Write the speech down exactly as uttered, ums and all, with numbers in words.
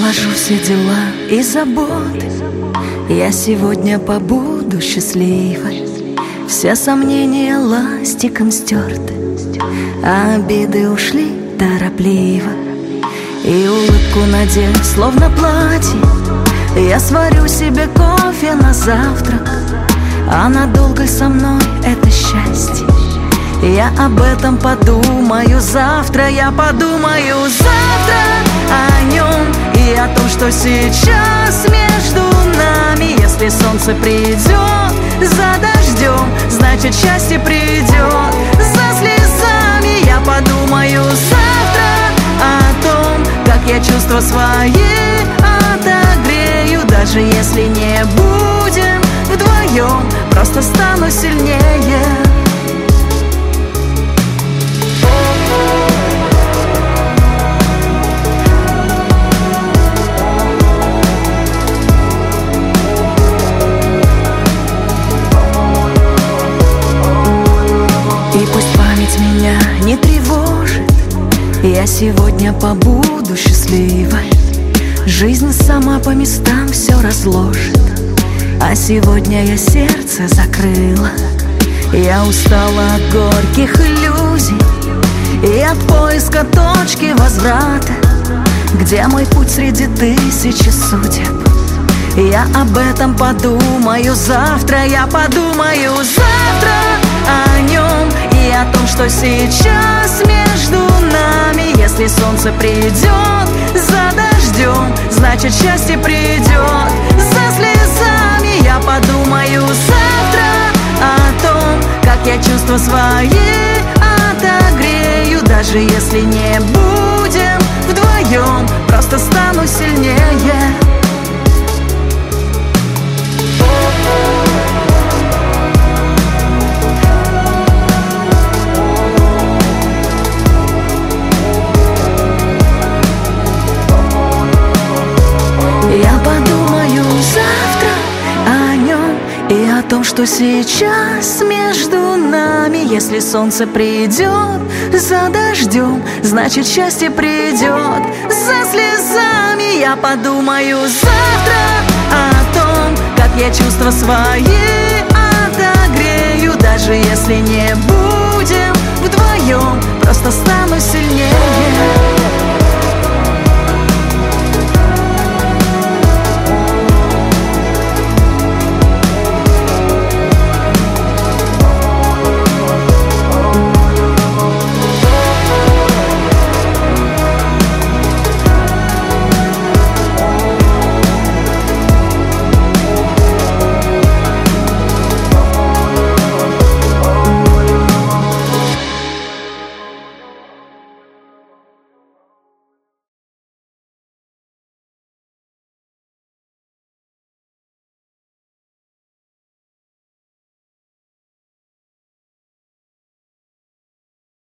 Отложу все дела и заботы, я сегодня побуду счастливой. Все сомнения ластиком стерты, а обиды ушли торопливо. И улыбку надев, словно платье, я сварю себе кофе на завтрак. А надолго со мной это счастье? Я об этом подумаю завтра. Я подумаю завтра о нем и о том, что сейчас между нами. Если солнце придет за дождем, значит счастье придет за слезами. Я подумаю завтра о том, как я чувства свои отогрею. Даже если не будем вдвоем, просто стану сильнее. И пусть память меня не тревожит, я сегодня побуду счастливой. Жизнь сама по местам все разложит, а сегодня я сердце закрыла. Я устала от горьких иллюзий и от поиска точки возврата, где мой путь среди тысячи судеб. Я об этом подумаю завтра. Я подумаю завтра о нем и о том, что сейчас между нами. Если солнце придет за дождем, значит счастье придет за слезами. Я подумаю завтра о том, как я чувства свои отогрею. Даже если не будем вдвоем, просто стану сильнее. Я подумаю завтра о нем и о том, что сейчас между нами. Если солнце придет за дождем, значит счастье придет за слезами. Я подумаю завтра о том, как я чувства свои отогрею. Даже если не будем вдвоем, просто стану сильнее.